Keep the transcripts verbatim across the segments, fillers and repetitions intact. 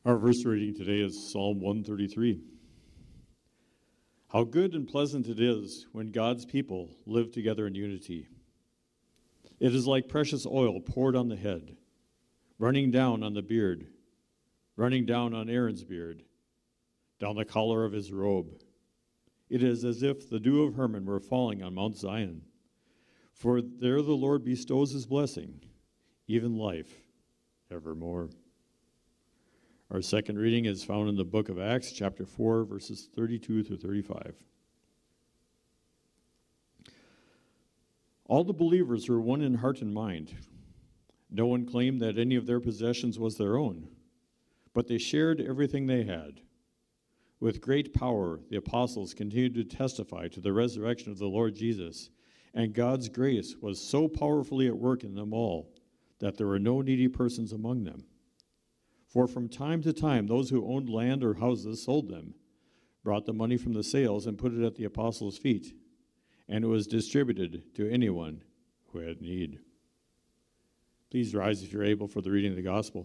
Our verse reading today is Psalm one thirty-three. How good and pleasant it is when God's people live together in unity. It is like precious oil poured on the head, running down on the beard, running down on Aaron's beard, down the collar of his robe. It is as if the dew of Hermon were falling on Mount Zion. For there the Lord bestows his blessing, even life evermore. Our second reading is found in the book of Acts, chapter four, verses thirty-two through thirty-five. All the believers were one in heart and mind. No one claimed that any of their possessions was their own, but they shared everything they had. With great power, the apostles continued to testify to the resurrection of the Lord Jesus, and God's grace was so powerfully at work in them all that there were no needy persons among them. For from time to time, those who owned land or houses sold them, brought the money from the sales, and put it at the apostles' feet, and it was distributed to anyone who had need. Please rise if you're able for the reading of the gospel.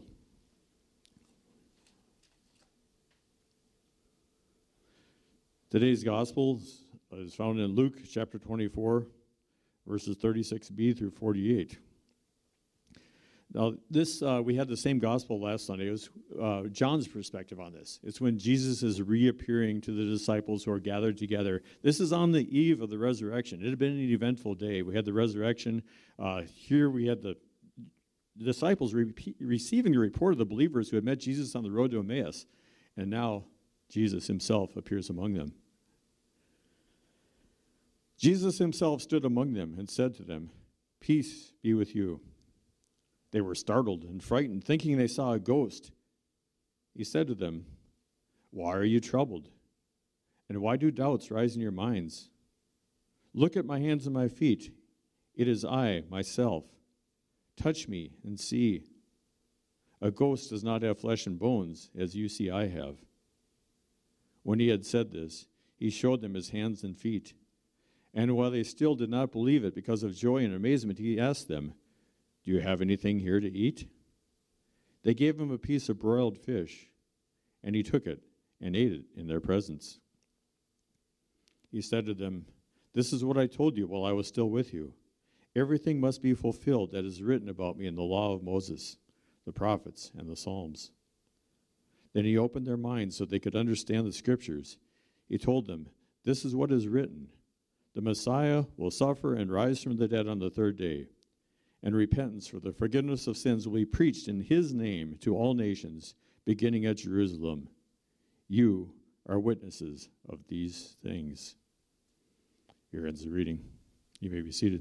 Today's gospel is found in Luke chapter twenty-four, verses thirty-six b through forty-eight. Now, this, uh, we had the same gospel last Sunday. It was uh, John's perspective on this. It's when Jesus is reappearing to the disciples who are gathered together. This is on the eve of the resurrection. It had been an eventful day. We had the resurrection. Uh, here we had the disciples re- receiving the report of the believers who had met Jesus on the road to Emmaus. And now Jesus himself appears among them. Jesus himself stood among them and said to them, "Peace be with you." They were startled and frightened, thinking they saw a ghost. He said to them, "Why are you troubled? And why do doubts rise in your minds? Look at my hands and my feet. It is I, myself. Touch me and see. A ghost does not have flesh and bones, as you see I have." When he had said this, he showed them his hands and feet. And while they still did not believe it because of joy and amazement, he asked them, "Do you have anything here to eat?" They gave him a piece of broiled fish, and he took it and ate it in their presence. He said to them, "This is what I told you while I was still with you. Everything must be fulfilled that is written about me in the law of Moses, the prophets, and the Psalms." Then he opened their minds so they could understand the scriptures. He told them, "This is what is written. The Messiah will suffer and rise from the dead on the third day, and repentance for the forgiveness of sins will be preached in his name to all nations, beginning at Jerusalem. You are witnesses of these things." Here ends the reading. You may be seated.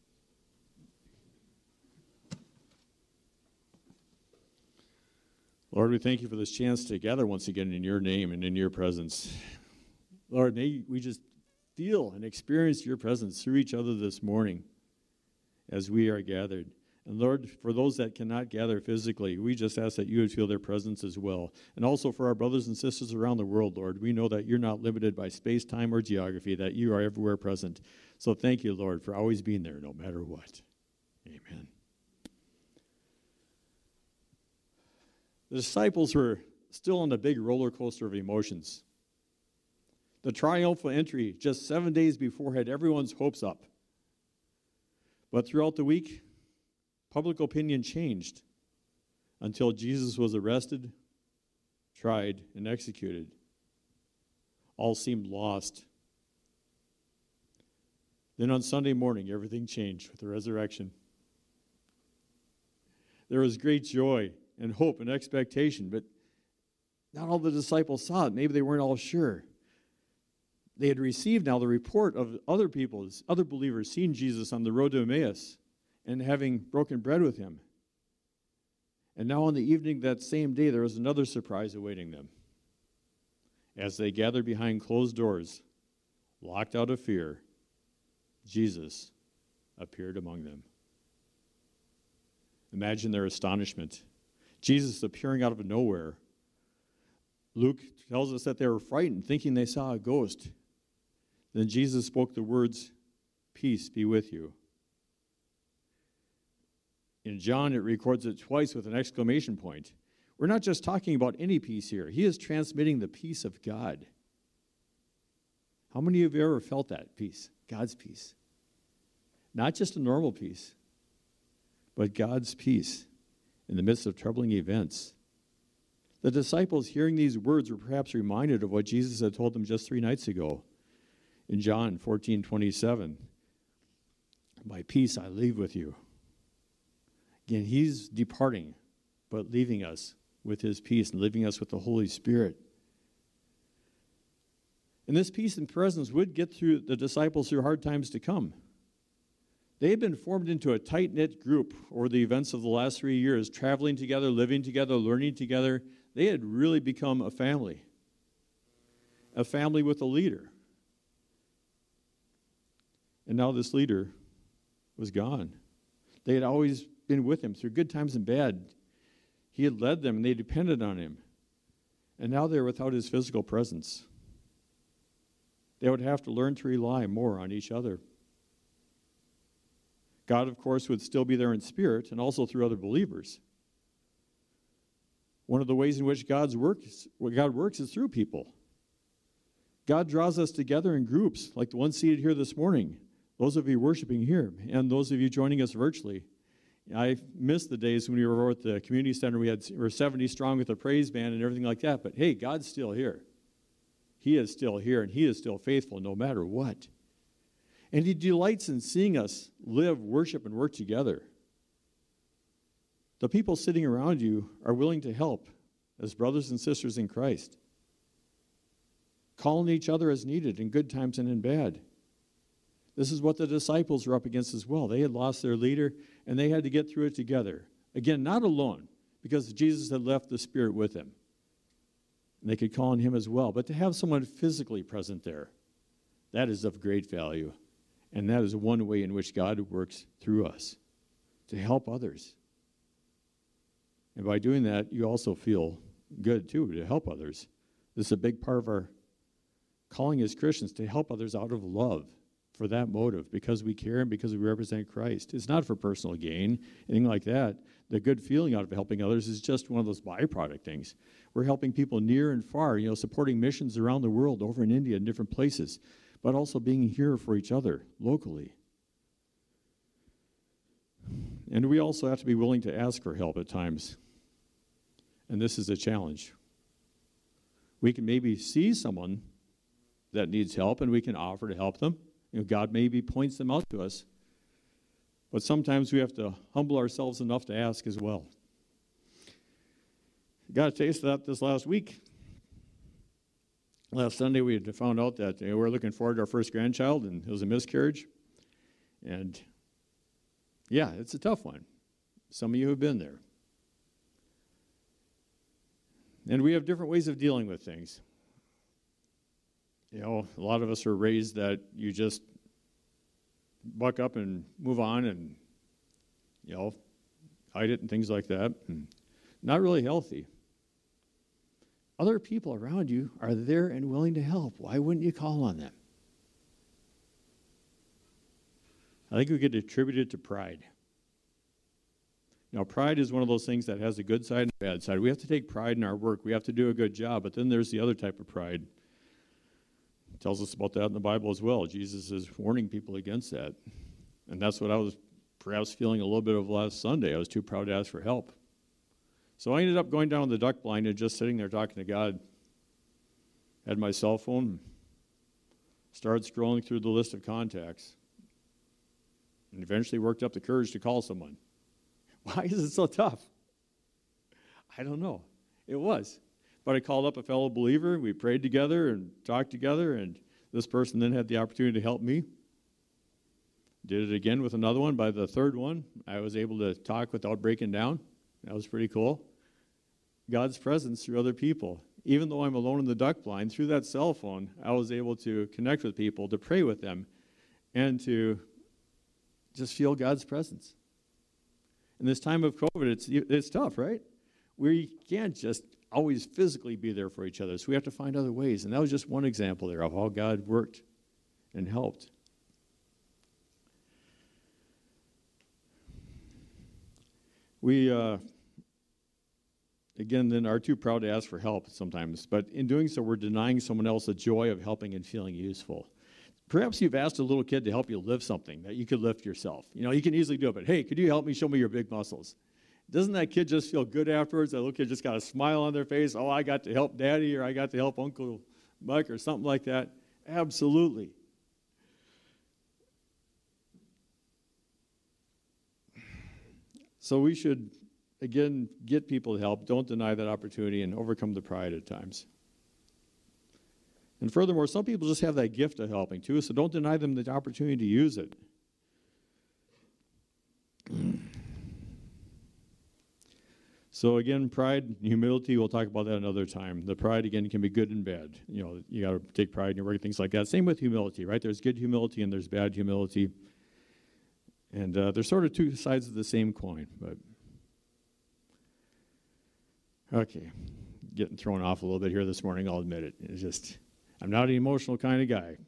Lord, we thank you for this chance to gather once again in your name and in your presence. Lord, may we just feel and experience your presence through each other this morning as we are gathered. And Lord, for those that cannot gather physically, we just ask that you would feel their presence as well. And also for our brothers and sisters around the world, Lord, we know that you're not limited by space, time, or geography, that you are everywhere present. So thank you, Lord, for always being there no matter what. Amen. The disciples were still on the big roller coaster of emotions. The triumphal entry just seven days before had everyone's hopes up. But throughout the week, public opinion changed until Jesus was arrested, tried, and executed. All seemed lost. Then on Sunday morning, everything changed with the resurrection. There was great joy and hope and expectation, but not all the disciples saw it. Maybe they weren't all sure. They had received now the report of other people, other believers, seeing Jesus on the road to Emmaus and having broken bread with him. And now on the evening that same day, there was another surprise awaiting them. As they gathered behind closed doors, locked out of fear, Jesus appeared among them. Imagine their astonishment. Jesus appearing out of nowhere. Luke tells us that they were frightened, thinking they saw a ghost. Then Jesus spoke the words, "Peace be with you." In John, it records it twice with an exclamation point. We're not just talking about any peace here. He is transmitting the peace of God. How many of you ever felt that peace? God's peace. Not just a normal peace, but God's peace in the midst of troubling events. The disciples, hearing these words, were perhaps reminded of what Jesus had told them just three nights ago in John fourteen twenty-seven. My peace I leave with you. Again, he's departing, but leaving us with his peace and leaving us with the Holy Spirit. And this peace and presence would get through the disciples through hard times to come. They had been formed into a tight-knit group over the events of the last three years, traveling together, living together, learning together. They had really become a family, a family with a leader. And now this leader was gone. They had always been with him through good times and bad. He had led them, and they depended on him. And now they're without his physical presence. They would have to learn to rely more on each other. God, of course, would still be there in spirit and also through other believers. One of the ways in which God's work, what God works is through people. God draws us together in groups, like the one seated here this morning, those of you worshiping here, and those of you joining us virtually. I missed the days when we were at the community center. We had we were seventy strong with a praise band and everything like that. But hey, God's still here. He is still here, and he is still faithful no matter what. And he delights in seeing us live, worship, and work together. The people sitting around you are willing to help as brothers and sisters in Christ, calling each other as needed in good times and in bad. This is what the disciples were up against as well. They had lost their leader, and they had to get through it together. Again, not alone, because Jesus had left the Spirit with him. And they could call on him as well. But to have someone physically present there, that is of great value. And that is one way in which God works through us, to help others. And by doing that, you also feel good, too, to help others. This is a big part of our calling as Christians, to help others out of love for that motive, because we care and because we represent Christ. It's not for personal gain, anything like that. The good feeling out of helping others is just one of those byproduct things. We're helping people near and far, you know, supporting missions around the world, over in India and different places, but also being here for each other locally. And we also have to be willing to ask for help at times. And this is a challenge. We can maybe see someone that needs help, and we can offer to help them. You know, God maybe points them out to us. But sometimes we have to humble ourselves enough to ask as well. Got a taste of that this last week. Last Sunday we had found out that you know, we were looking forward to our first grandchild, and it was a miscarriage. And yeah, it's a tough one. Some of you have been there. And we have different ways of dealing with things. You know, a lot of us are raised that you just buck up and move on and, you know, hide it and things like that. And not really healthy. Other people around you are there and willing to help. Why wouldn't you call on them? I think we could attribute it to pride. Now, pride is one of those things that has a good side and a bad side. We have to take pride in our work. We have to do a good job. But then there's the other type of pride. It tells us about that in the Bible as well. Jesus is warning people against that. And that's what I was perhaps feeling a little bit of last Sunday. I was too proud to ask for help. So I ended up going down the duck blind and just sitting there talking to God. Had my cell phone, started scrolling through the list of contacts, and eventually worked up the courage to call someone. Why is it so tough? I don't know. It was. But I called up a fellow believer. We prayed together and talked together, and this person then had the opportunity to help me. Did it again with another one. By the third one, I was able to talk without breaking down. That was pretty cool. God's presence through other people. Even though I'm alone in the duck blind, through that cell phone, I was able to connect with people, to pray with them, and to just feel God's presence. In this time of COVID, it's it's tough, right? We can't just always physically be there for each other, so we have to find other ways. And that was just one example there of how God worked and helped. We, uh, again, then are too proud to ask for help sometimes. But in doing so, we're denying someone else the joy of helping and feeling useful. Perhaps you've asked a little kid to help you lift something that you could lift yourself. You know, you can easily do it, but hey, could you help me show me your big muscles? Doesn't that kid just feel good afterwards? That little kid just got a smile on their face. Oh, I got to help Daddy, or I got to help Uncle Mike, or something like that. Absolutely. So we should, again, get people to help. Don't deny that opportunity and overcome the pride at times. And furthermore, some people just have that gift of helping too, so don't deny them the opportunity to use it. So again, pride and humility, we'll talk about that another time. The pride, again, can be good and bad. You know, you got to take pride in your work, things like that. Same with humility, right? There's good humility and there's bad humility. And uh, they're sort of two sides of the same coin. But okay, getting thrown off a little bit here this morning, I'll admit it. It's just, I'm not an emotional kind of guy.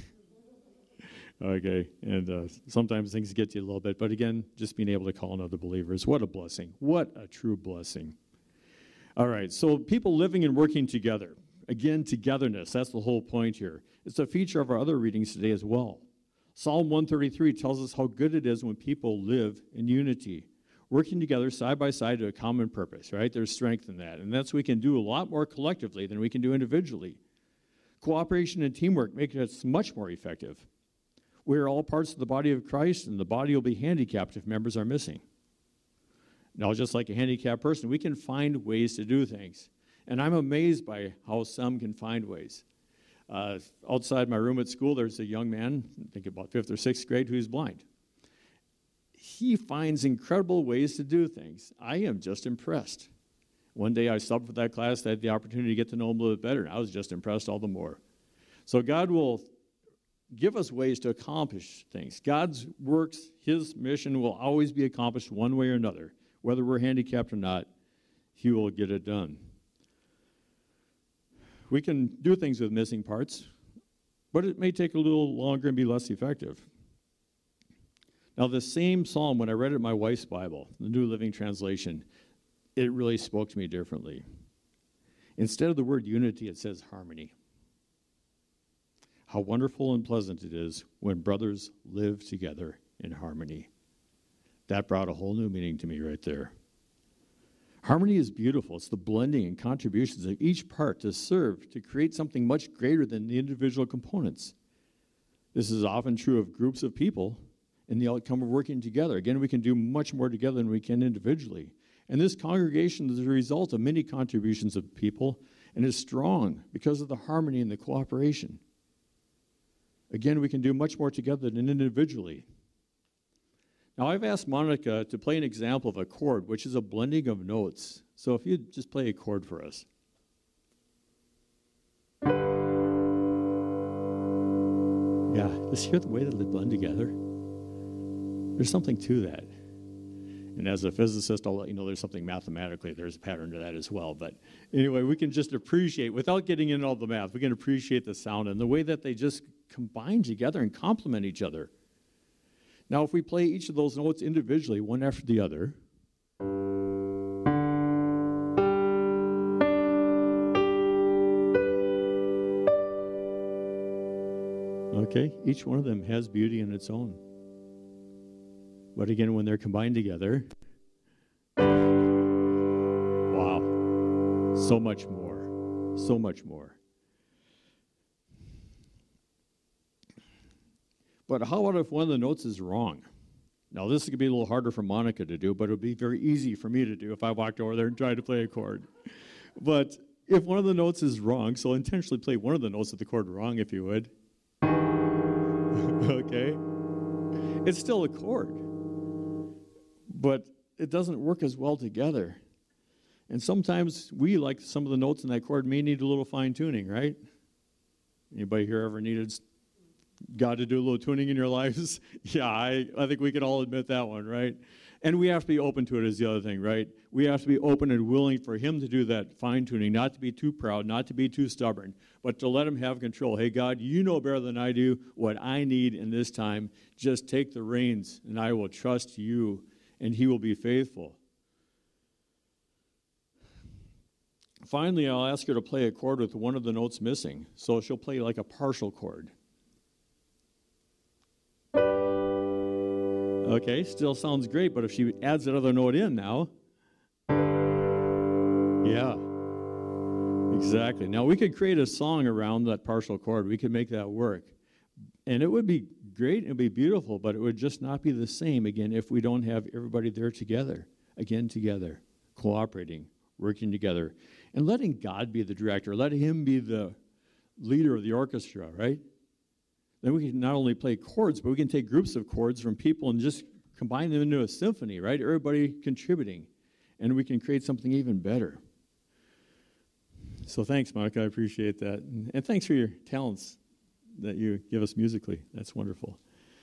Okay, and uh, sometimes things get to you a little bit, but again, just being able to call on other believers, what a blessing. What a true blessing. All right, so people living and working together. Again, togetherness, that's the whole point here. It's a feature of our other readings today as well. Psalm one thirty-three tells us how good it is when people live in unity, working together side by side to a common purpose, right? There's strength in that, and that's we can do a lot more collectively than we can do individually. Cooperation and teamwork make us much more effective. We are all parts of the body of Christ, and the body will be handicapped if members are missing. Now, just like a handicapped person, we can find ways to do things. And I'm amazed by how some can find ways. Uh, outside my room at school, there's a young man, I think about fifth or sixth grade, who's blind. He finds incredible ways to do things. I am just impressed. One day I subbed for that class. I had the opportunity to get to know him a little bit better, and I was just impressed all the more. So God will give us ways to accomplish things. God's works, his mission will always be accomplished one way or another. Whether we're handicapped or not, he will get it done. We can do things with missing parts, but it may take a little longer and be less effective. Now, the same psalm, when I read it in my wife's Bible, the New Living Translation, it really spoke to me differently. Instead of the word unity, it says harmony. How wonderful and pleasant it is when brothers live together in harmony. That brought a whole new meaning to me right there. Harmony is beautiful. It's the blending and contributions of each part to serve to create something much greater than the individual components. This is often true of groups of people in the outcome of working together. Again, we can do much more together than we can individually. And this congregation is a result of many contributions of people and is strong because of the harmony and the cooperation. Again, we can do much more together than individually. Now, I've asked Monica to play an example of a chord, which is a blending of notes. So if you'd just play a chord for us. Yeah, just hear the way that they blend together. There's something to that. And as a physicist, I'll let you know there's something mathematically, there's a pattern to that as well. But anyway, we can just appreciate, without getting into all the math, we can appreciate the sound and the way that they just combine together and complement each other. Now, if we play each of those notes individually, one after the other, okay, each one of them has beauty in its own. But again, when they're combined together, wow, so much more, so much more. But how about if one of the notes is wrong? Now, this could be a little harder for Monica to do, but it would be very easy for me to do if I walked over there and tried to play a chord. But if one of the notes is wrong, so intentionally play one of the notes of the chord wrong, if you would. Okay? It's still a chord, but it doesn't work as well together. And sometimes we, like some of the notes in that chord, may need a little fine-tuning, right? Anybody here ever needed God to do a little tuning in your lives? Yeah, I, I think we can all admit that one, right? And we have to be open to it is the other thing, right? We have to be open and willing for him to do that fine-tuning, not to be too proud, not to be too stubborn, but to let him have control. Hey, God, you know better than I do what I need in this time. Just take the reins, and I will trust you, and he will be faithful. Finally, I'll ask her to play a chord with one of the notes missing. So she'll play like a partial chord. Okay, still sounds great, but if she adds that other note in now, yeah, exactly. Now, we could create a song around that partial chord. We could make that work. And it would be great, it would be beautiful, but it would just not be the same, again, if we don't have everybody there together, again, together, cooperating, working together, and letting God be the director, let him be the leader of the orchestra, right? Then we can not only play chords, but we can take groups of chords from people and just combine them into a symphony, right? Everybody contributing, and we can create something even better. So thanks, Monica, I appreciate that. And, and thanks for your talents that you give us musically. That's wonderful.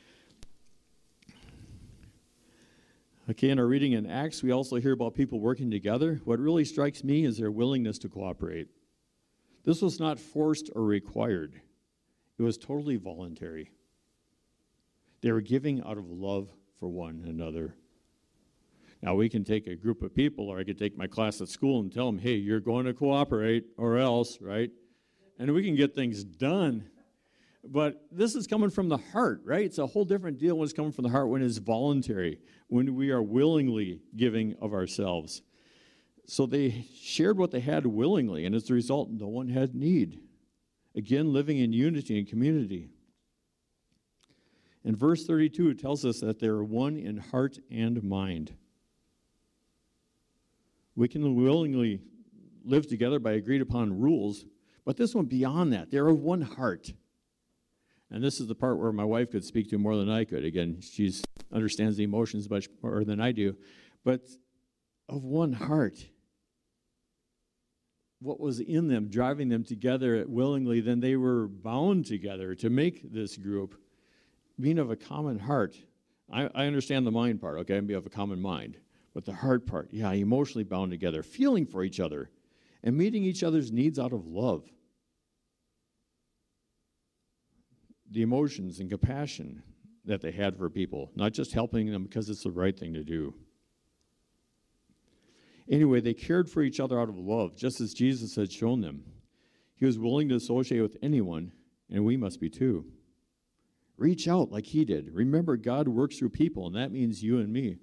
Okay, in our reading in Acts, we also hear about people working together. What really strikes me is their willingness to cooperate. This was not forced or required. It was totally voluntary. They were giving out of love for one another. Now, we can take a group of people, or I could take my class at school and tell them, hey, you're going to cooperate or else, right? And we can get things done. But this is coming from the heart, right? It's a whole different deal when it's coming from the heart, when it's voluntary, when we are willingly giving of ourselves. So they shared what they had willingly, and as a result, no one had need. Again, living in unity and community. In verse thirty-two, it tells us that they are one in heart and mind. We can willingly live together by agreed upon rules, but this one beyond that, they're of one heart. And this is the part where my wife could speak to more than I could. Again, she understands the emotions much more than I do. But of one heart, what was in them, driving them together willingly, then they were bound together to make this group, being of a common heart. I, I understand the mind part, okay, and be of a common mind. But the heart part, yeah, emotionally bound together, feeling for each other, and meeting each other's needs out of love. The emotions and compassion that they had for people, not just helping them because it's the right thing to do. Anyway, they cared for each other out of love, just as Jesus had shown them. He was willing to associate with anyone, and we must be too. Reach out like he did. Remember, God works through people, and that means you and me.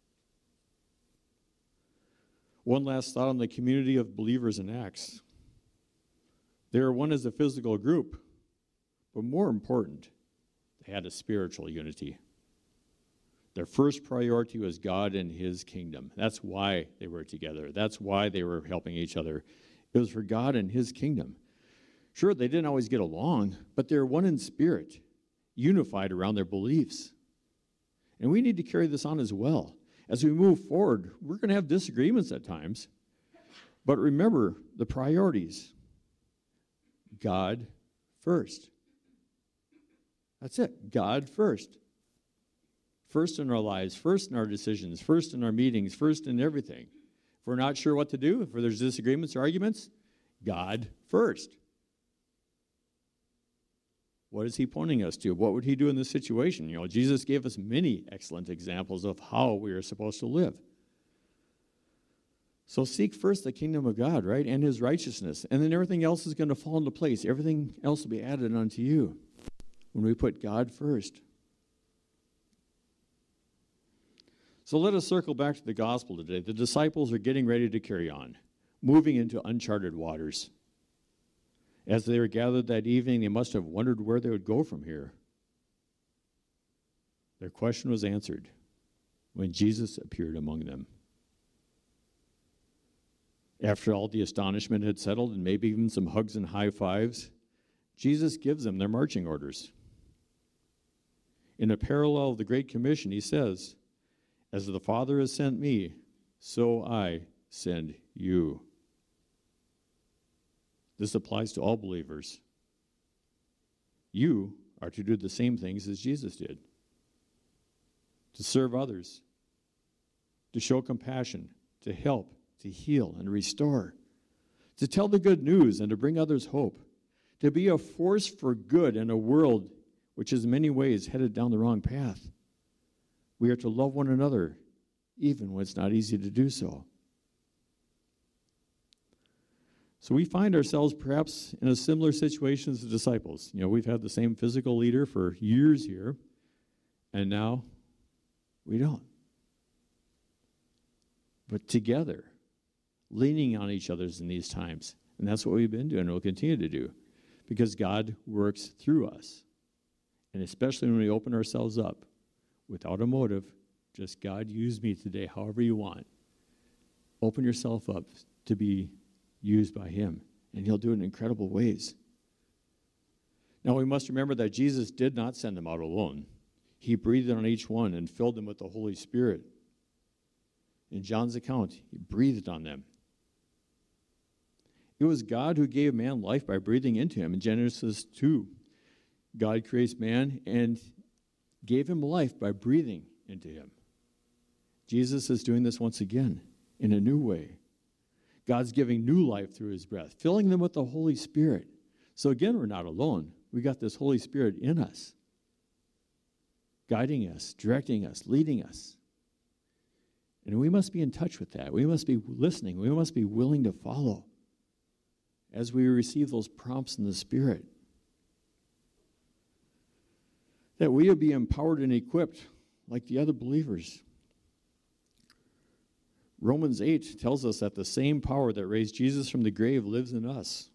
One last thought on the community of believers in Acts. They are one as a physical group, but more important, they had a spiritual unity. Their first priority was God and his kingdom. That's why they were together. That's why they were helping each other. It was for God and his kingdom. Sure, they didn't always get along, but they're one in spirit, unified around their beliefs. And we need to carry this on as well. As we move forward, we're going to have disagreements at times. But remember the priorities. God first. That's it. God first. First in our lives, first in our decisions, first in our meetings, first in everything. If we're not sure what to do, if there's disagreements or arguments, God first. What is he pointing us to? What would he do in this situation? You know, Jesus gave us many excellent examples of how we are supposed to live. So seek first the kingdom of God, right, and his righteousness, and then everything else is going to fall into place. Everything else will be added unto you when we put God first. So let us circle back to the gospel today. The disciples are getting ready to carry on, moving into uncharted waters. As they were gathered that evening, they must have wondered where they would go from here. Their question was answered when Jesus appeared among them. After all the astonishment had settled, and maybe even some hugs and high fives, Jesus gives them their marching orders. In a parallel of the Great Commission, he says, "As the Father has sent me, so I send you." This applies to all believers. You are to do the same things as Jesus did. To serve others, to show compassion, to help, to heal and restore, to tell the good news and to bring others hope, to be a force for good in a world which is in many ways headed down the wrong path. We are to love one another, even when it's not easy to do so. So we find ourselves perhaps in a similar situation as the disciples. You know, we've had the same physical leader for years here, and now we don't. But together, leaning on each other in these times. And that's what we've been doing and we'll continue to do, because God works through us. And especially when we open ourselves up without a motive, just God, use me today however you want. Open yourself up to be used by him, and he'll do it in incredible ways. Now we must remember that Jesus did not send them out alone. He breathed on each one and filled them with the Holy Spirit. In John's account, he breathed on them. It was God who gave man life by breathing into him. In Genesis two, God creates man and gave him life by breathing into him. Jesus is doing this once again in a new way. God's giving new life through his breath, filling them with the Holy Spirit. So again, we're not alone. We got this Holy Spirit in us, guiding us, directing us, leading us. And we must be in touch with that. We must be listening. We must be willing to follow as we receive those prompts in the Spirit. That we would be empowered and equipped like the other believers. Romans eight tells us that the same power that raised Jesus from the grave lives in us.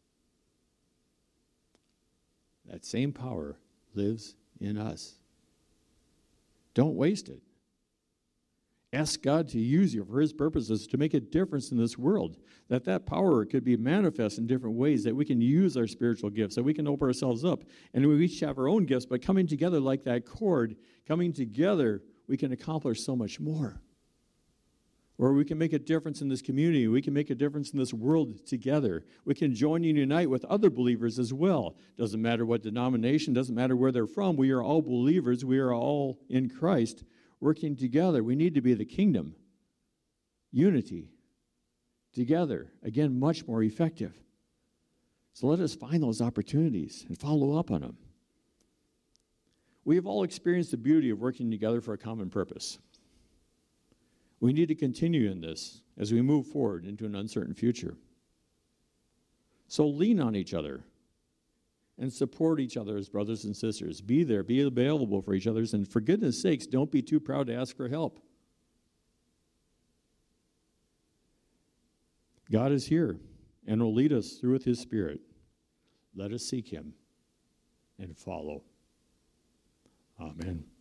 That same power lives in us. Don't waste it. Ask God to use you for his purposes to make a difference in this world. That that power could be manifest in different ways, that we can use our spiritual gifts, that we can open ourselves up. And we each have our own gifts, but coming together like that cord, coming together, we can accomplish so much more. Or we can make a difference in this community. We can make a difference in this world together. We can join and unite with other believers as well. Doesn't matter what denomination, doesn't matter where they're from. We are all believers. We are all in Christ working together. We need to be the kingdom. Unity. Together. Again, much more effective. So let us find those opportunities and follow up on them. We have all experienced the beauty of working together for a common purpose. We need to continue in this as we move forward into an uncertain future. So lean on each other and support each other as brothers and sisters. Be there, be available for each other, and for goodness sakes, don't be too proud to ask for help. God is here and will lead us through with his Spirit. Let us seek him and follow. Amen.